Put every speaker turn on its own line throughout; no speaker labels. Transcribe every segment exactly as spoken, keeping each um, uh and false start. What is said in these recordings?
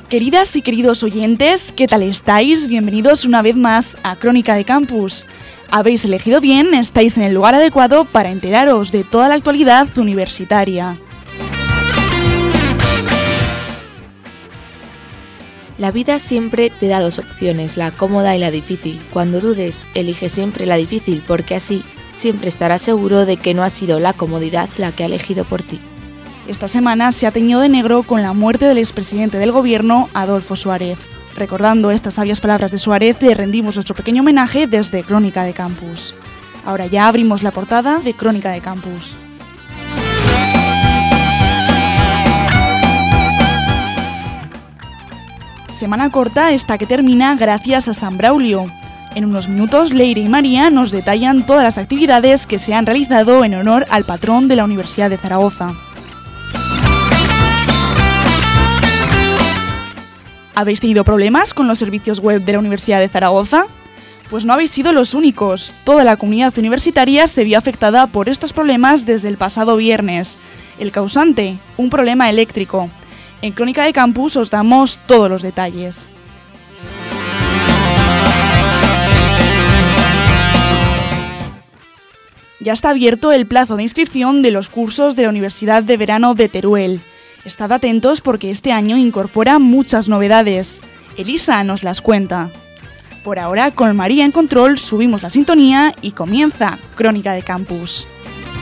Queridas y queridos oyentes, ¿qué tal estáis? Bienvenidos una vez más a Crónica de Campus. Habéis elegido bien, estáis en el lugar adecuado para enteraros de toda la actualidad universitaria.
La vida siempre te da dos opciones, la cómoda y la difícil. Cuando dudes, elige siempre la difícil, porque así siempre estarás seguro de que no ha sido la comodidad la que ha elegido por ti.
Esta semana se ha teñido de negro con la muerte del expresidente del gobierno, Adolfo Suárez. Recordando estas sabias palabras de Suárez, le rendimos nuestro pequeño homenaje desde Crónica de Campus. Ahora ya abrimos la portada de Crónica de Campus. Semana corta esta que termina gracias a San Braulio. En unos minutos, Leire y María nos detallan todas las actividades que se han realizado en honor al patrón de la Universidad de Zaragoza. ¿Habéis tenido problemas con los servicios web de la Universidad de Zaragoza? Pues no habéis sido los únicos. Toda la comunidad universitaria se vio afectada por estos problemas desde el pasado viernes. El causante, un problema eléctrico. En Crónica de Campus os damos todos los detalles. Ya está abierto el plazo de inscripción de los cursos de la Universidad de Verano de Teruel. Estad atentos porque este año incorpora muchas novedades. Elisa nos las cuenta. Por ahora, con María en control, subimos la sintonía y comienza Crónica de Campus.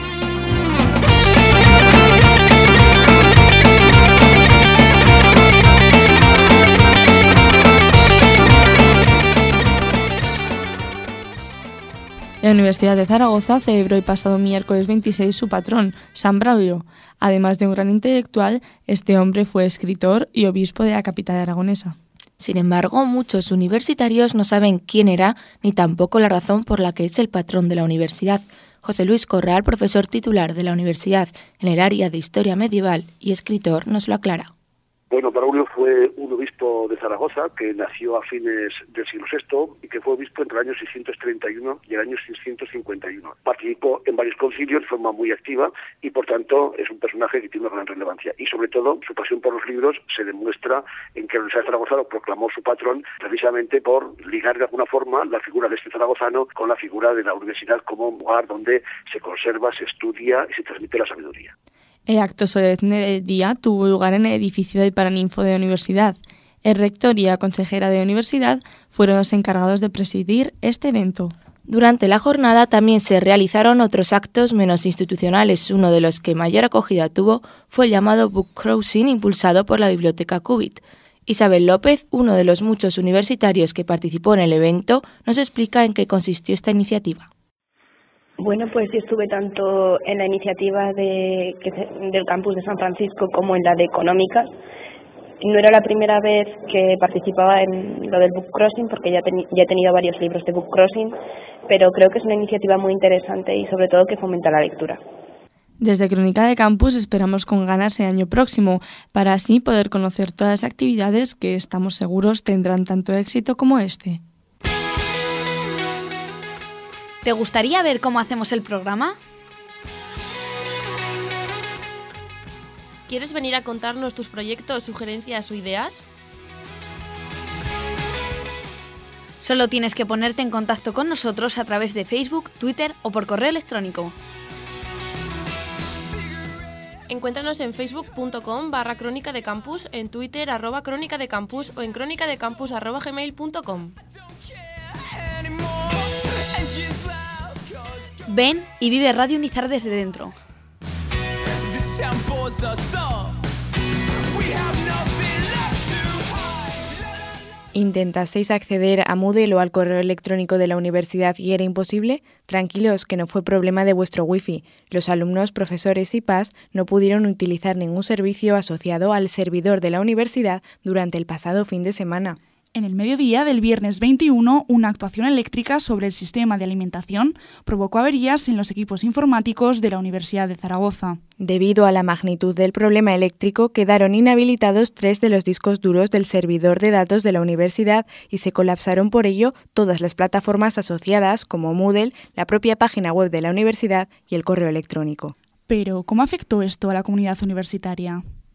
La Universidad de Zaragoza celebró el pasado miércoles veintiséis su patrón, San Braulio. Además de un gran intelectual, este hombre fue escritor y obispo de la capital aragonesa.
Sin embargo, muchos universitarios no saben quién era ni tampoco la razón por la que es el patrón de la universidad. José Luis Corral, profesor titular de la universidad en el área de Historia Medieval y escritor, nos lo aclara.
Bueno, Braulio fue un obispo de Zaragoza que nació a fines del siglo sexto y que fue obispo entre el año seiscientos treinta y uno y el año seiscientos cincuenta y uno. Participó en varios concilios de forma muy activa y, por tanto, es un personaje que tiene una gran relevancia. Y, sobre todo, su pasión por los libros se demuestra en que la Universidad de Zaragoza lo proclamó su patrón precisamente por ligar de alguna forma la figura de este zaragozano con la figura de la universidad como un lugar donde se conserva, se estudia y se transmite la sabiduría.
El acto solemne del día tuvo lugar en el edificio del Paraninfo de la universidad. El rector y la consejera de la universidad fueron los encargados de presidir este evento.
Durante la jornada también se realizaron otros actos menos institucionales. Uno de los que mayor acogida tuvo fue el llamado Book Crossing, impulsado por la Biblioteca Cubit. Isabel López, uno de los muchos universitarios que participó en el evento, nos explica en qué consistió esta iniciativa.
Bueno, pues yo estuve tanto en la iniciativa de, que, del campus de San Francisco como en la de Económicas. No era la primera vez que participaba en lo del Book Crossing, porque ya, ten, ya he tenido varios libros de Book Crossing, pero creo que es una iniciativa muy interesante y sobre todo que fomenta la lectura.
Desde Crónica de Campus esperamos con ganas el año próximo, para así poder conocer todas las actividades que estamos seguros tendrán tanto éxito como este.
¿Te gustaría ver cómo hacemos el programa?
¿Quieres venir a contarnos tus proyectos, sugerencias o ideas?
Solo tienes que ponerte en contacto con nosotros a través de Facebook, Twitter o por correo electrónico.
Encuéntranos en facebook.com barra crónica de campus, en Twitter arroba crónica de campus o en crónicadecampus arroba gmail punto com.
Ven y vive Radio Unizar desde dentro.
¿Intentasteis acceder a Moodle o al correo electrónico de la universidad y era imposible? Tranquilos, que no fue problema de vuestro wifi. Los alumnos, profesores y P A S no pudieron utilizar ningún servicio asociado al servidor de la universidad durante el pasado fin de semana.
En el mediodía del viernes veintiuno, una actuación eléctrica sobre el sistema de alimentación provocó averías en los equipos informáticos de la Universidad de Zaragoza.
Debido a la magnitud del problema eléctrico, quedaron inhabilitados tres de los discos duros del servidor de datos de la universidad y se colapsaron por ello todas las plataformas asociadas como Moodle, la propia página web de la universidad y el correo electrónico.
Pero, ¿cómo afectó esto a la comunidad universitaria?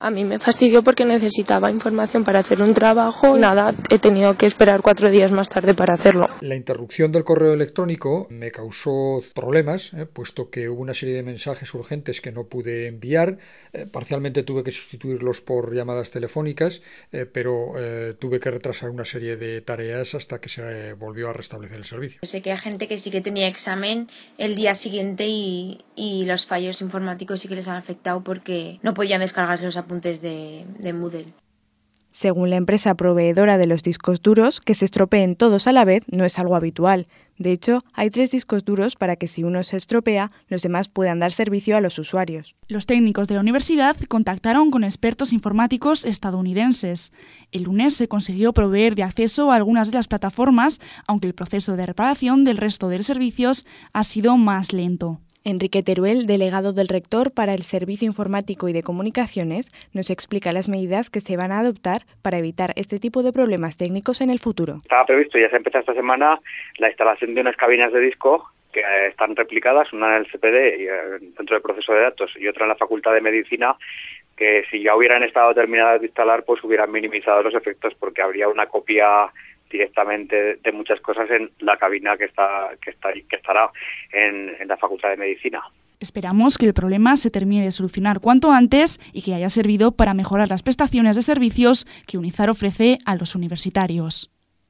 A mí me fastidió porque necesitaba información para hacer un trabajo. Nada, he tenido que esperar cuatro días más tarde para hacerlo.
La interrupción del correo electrónico me causó problemas, eh, puesto que hubo una serie de mensajes urgentes que no pude enviar. Eh, parcialmente tuve que sustituirlos por llamadas telefónicas, eh, pero eh, tuve que retrasar una serie de tareas hasta que se eh, volvió a restablecer el servicio.
Sé que hay gente que sí que tenía examen el día siguiente y, y los fallos informáticos sí que les han afectado porque no podían descargarse los apuntes De, de Moodle.
Según la empresa proveedora de los discos duros, que se estropeen todos a la vez no es algo habitual. De hecho, hay tres discos duros para que si uno se estropea, los demás puedan dar servicio a los usuarios.
Los técnicos de la universidad contactaron con expertos informáticos estadounidenses. El lunes se consiguió proveer de acceso a algunas de las plataformas, aunque el proceso de reparación del resto de los servicios ha sido más lento.
Enrique Teruel, delegado del rector para el Servicio Informático y de Comunicaciones, nos explica las medidas que se van a adoptar para evitar este tipo de problemas técnicos en el futuro.
Estaba previsto, ya se empezó esta semana, la instalación de unas cabinas de disco que están replicadas, una en el C P D, dentro del proceso de datos, y otra en la Facultad de Medicina, que si ya hubieran estado terminadas de instalar, pues hubieran minimizado los efectos, porque habría una copia directamente de muchas cosas en la cabina que está que está que estará en, en la Facultad de Medicina.
Esperamos que el problema se termine de solucionar cuanto antes y que haya servido para mejorar las prestaciones de servicios que UNIZAR ofrece a los universitarios.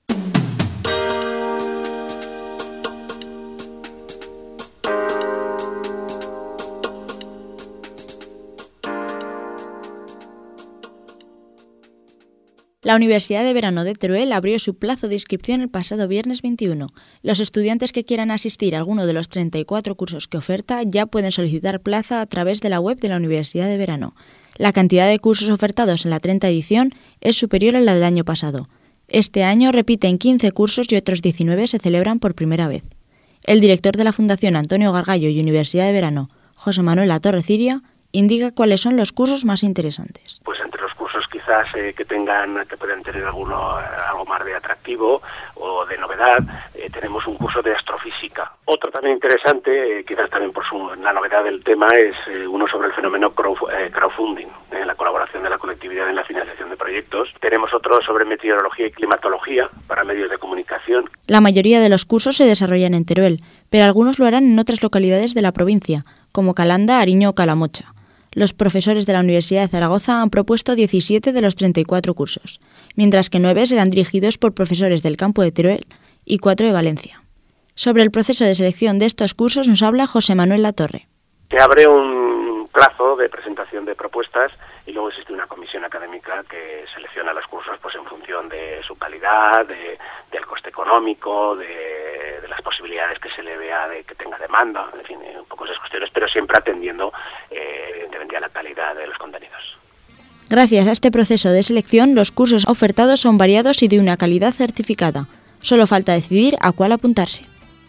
La Universidad de Verano de Teruel abrió su plazo de inscripción el pasado viernes veintiuno. Los estudiantes que quieran asistir a alguno de los treinta y cuatro cursos que oferta ya pueden solicitar plaza a través de la web de la Universidad de Verano. La cantidad de cursos ofertados en la treinta edición es superior a la del año pasado. Este año repiten quince cursos y otros diecinueve se celebran por primera vez. El director de la Fundación Antonio Gargallo y Universidad de Verano, José Manuel Latorre Ciria, indica cuáles son los cursos más interesantes.
Pues entre los cursos quizás eh, que tengan, que puedan tener alguno, algo más de atractivo o de novedad, eh, tenemos un curso de astrofísica. Otro también interesante, eh, quizás también por su, la novedad del tema, es eh, uno sobre el fenómeno crowd, eh, crowdfunding, eh, la colaboración de la colectividad en la financiación de proyectos. Tenemos otro sobre meteorología y climatología para medios de comunicación.
La mayoría de los cursos se desarrollan en Teruel, pero algunos lo harán en otras localidades de la provincia, como Calanda, Ariño o Calamocha. Los profesores de la Universidad de Zaragoza han propuesto diecisiete de los treinta y cuatro cursos, mientras que nueve serán dirigidos por profesores del campo de Teruel y cuatro de Valencia. Sobre el proceso de selección de estos cursos nos habla José Manuel Latorre.
Se abre un plazo de presentación de propuestas y luego existe una comisión académica que selecciona los cursos pues en función de su calidad, de, del coste económico, de, de las posibilidades que se le vea de que tenga demanda, en fin, un poco esas cuestiones, pero siempre atendiendo eh, evidentemente a la calidad de los contenidos.
Gracias a este proceso de selección, los cursos ofertados son variados y de una calidad certificada. Solo falta decidir a cuál apuntarse.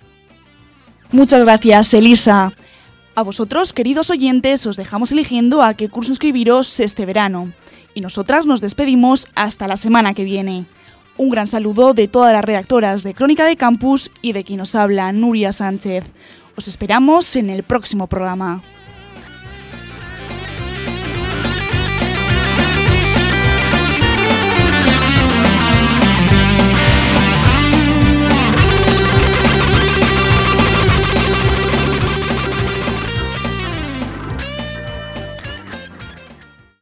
Muchas gracias, Elisa. A vosotros, queridos oyentes, os dejamos eligiendo a qué curso inscribiros este verano. Y nosotras nos despedimos hasta la semana que viene. Un gran saludo de todas las redactoras de Crónica de Campus y de quien nos habla, Nuria Sánchez. Os esperamos en el próximo programa.